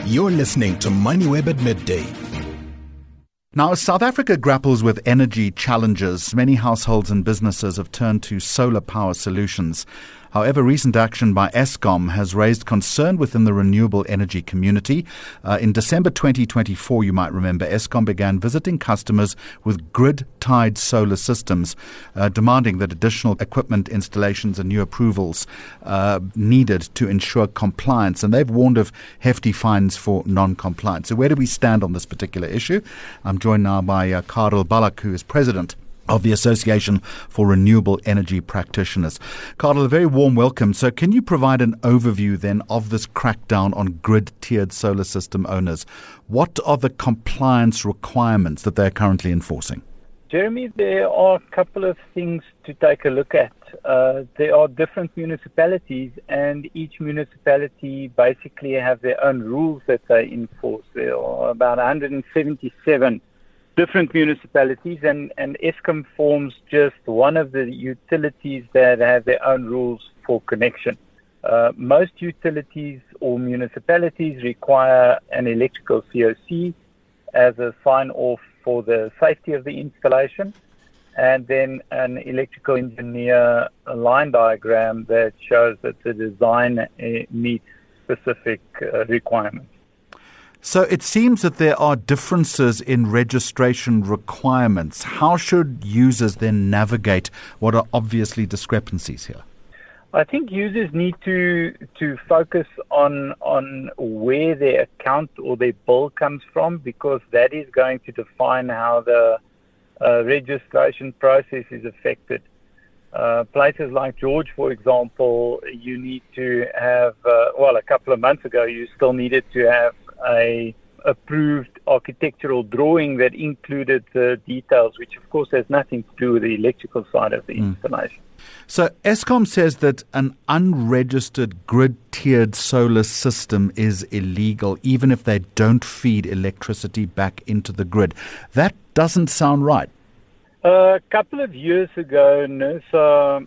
You're listening to MoneyWeb at midday. Now, as South Africa grapples with energy challenges, many households and businesses have turned to solar power solutions. However, recent action by Eskom has raised concern within the renewable energy community. In December 2024, you might remember, Eskom began visiting customers with grid-tied solar systems, demanding that additional equipment installations and new approvals needed to ensure compliance. And they've warned of hefty fines for non-compliance. So where do we stand on this particular issue? I'm joined now by Karel Balak, who is president of the Association for Renewable Energy Practitioners. Karel, a very warm welcome. So can you provide an overview then of this crackdown on grid-tiered solar system owners? What are the compliance requirements that they're currently enforcing? Jeremy, there are a couple of things to take a look at. There are different municipalities, and each municipality basically have their own rules that they enforce. There are about 177 different municipalities, and Eskom forms just one of the utilities that have their own rules for connection. Most utilities or municipalities require an electrical COC as a sign-off for the safety of the installation, and then an electrical engineer line diagram that shows that the design meets specific requirements. So it seems that there are differences in registration requirements. How should users then navigate what are obviously discrepancies here? I think users need to focus on where their account or their bill comes from, because that is going to define how the registration process is affected. Places like George, for example, you need to have, a couple of months ago, you still needed to have a approved architectural drawing that included the details, which of course has nothing to do with the electrical side of the installation. So Eskom says that an unregistered grid-tiered solar system is illegal, even if they don't feed electricity back into the grid. That doesn't sound right. A couple of years ago, NERSA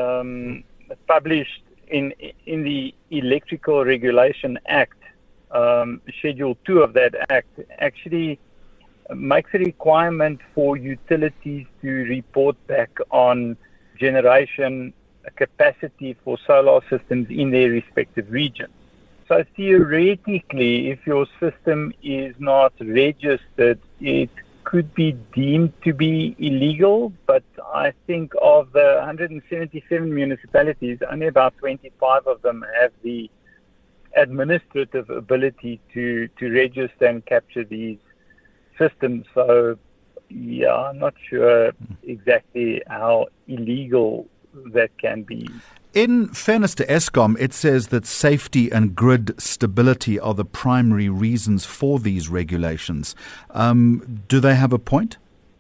published in the Electrical Regulation Act, Schedule 2 of that Act actually makes a requirement for utilities to report back on generation capacity for solar systems in their respective regions. So theoretically, if your system is not registered, it could be deemed to be illegal, but I think of the 177 municipalities, only about 25 of them have the administrative ability to register and capture these systems. So, I'm not sure exactly how illegal that can be. In fairness to Eskom, it says that safety and grid stability are the primary reasons for these regulations. Do they have a point?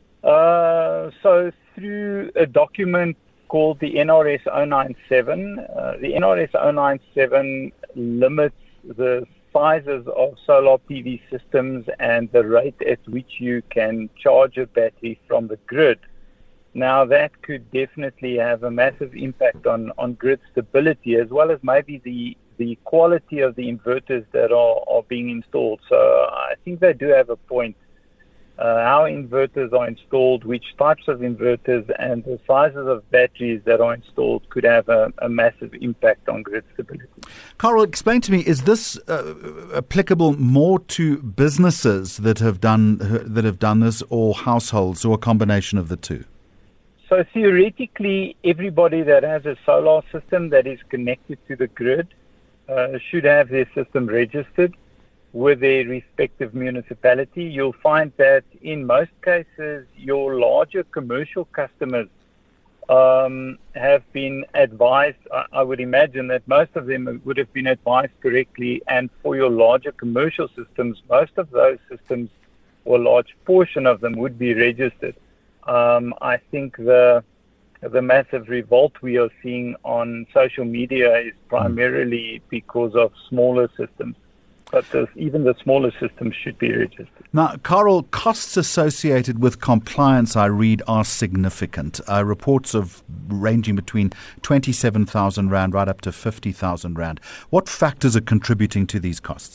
So through a document called the NRS 097, the NRS 097 limits the sizes of solar PV systems and the rate at which you can charge a battery from the grid. Now, that could definitely have a massive impact on grid stability, as well as maybe the quality of the inverters that are being installed. So I think they do have a point. How inverters are installed, which types of inverters, and the sizes of batteries that are installed could have a massive impact on grid stability. Karel, explain to me, is this applicable more to businesses that have done this, or households, or a combination of the two? So theoretically, everybody that has a solar system that is connected to the grid should have their system registered with their respective municipality. You'll find that in most cases, your larger commercial customers have been advised. I would imagine that most of them would have been advised correctly. And for your larger commercial systems, most of those systems, or a large portion of them, would be registered. I think the massive revolt we are seeing on social media is primarily because of smaller systems. But even the smaller systems should be registered. Now, Karel, costs associated with compliance, I read, are significant. Reports of ranging between 27,000 Rand right up to 50,000 Rand. What factors are contributing to these costs?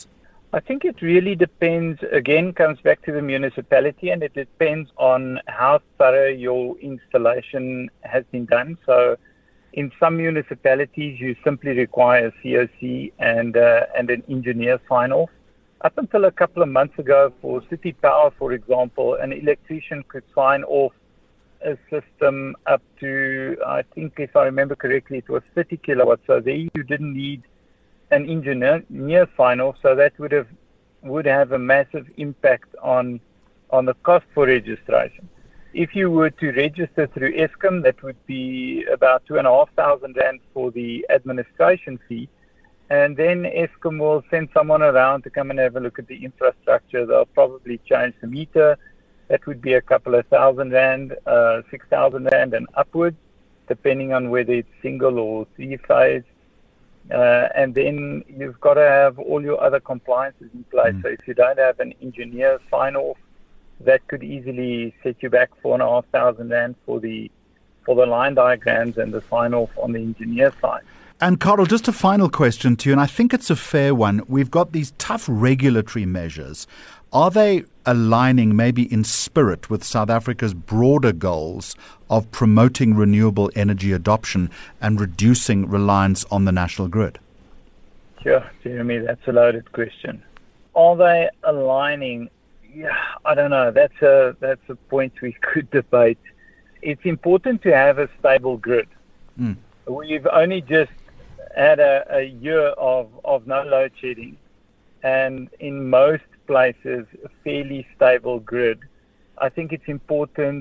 I think it really depends, again, comes back to the municipality, and it depends on how thorough your installation has been done. So in some municipalities, you simply require a COC and an engineer sign-off. Up until a couple of months ago, for City Power, for example, an electrician could sign off a system up to, I think if I remember correctly, it was 30 kilowatts. So there you didn't need an engineer sign-off, so that would have a massive impact on the cost for registration. If you were to register through Eskom, that would be about 2,500 rand for the administration fee, and then Eskom will send someone around to come and have a look at the infrastructure. They'll probably change the meter. That would be a couple of thousand rand, 6,000 rand and upwards, depending on whether it's single or three-phase. And then you've got to have all your other compliances in place. So if you don't have an engineer sign-off, that could easily set you back 4,500 rand for the line diagrams and the sign-off on the engineer side. And Carel, just a final question to you, and I think it's a fair one. We've got these tough regulatory measures. Are they aligning maybe in spirit with South Africa's broader goals of promoting renewable energy adoption and reducing reliance on the national grid? Sure, Jeremy, that's a loaded question. Are they aligning? Yeah, I don't know. That's a point we could debate. It's important to have a stable grid. We've only just had a year of no load shedding, and in most places a fairly stable grid. I think it's important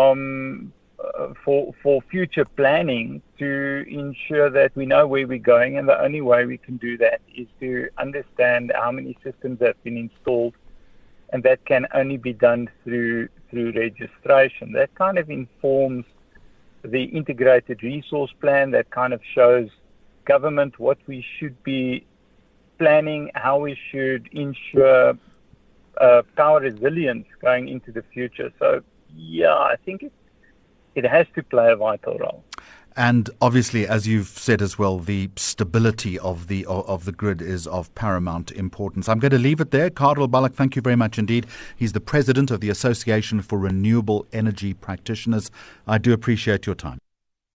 for future planning to ensure that we know where we're going, and the only way we can do that is to understand how many systems have been installed, and that can only be done through registration. That kind of informs the integrated resource plan, that kind of shows government what we should be planning, how we should ensure power resilience going into the future. So, yeah, I think it has to play a vital role. And obviously, as you've said as well, the stability of the grid is of paramount importance. I'm going to leave it there. Carel Balloch, thank you very much indeed. He's the president of the Association for Renewable Energy Practitioners. I do appreciate your time.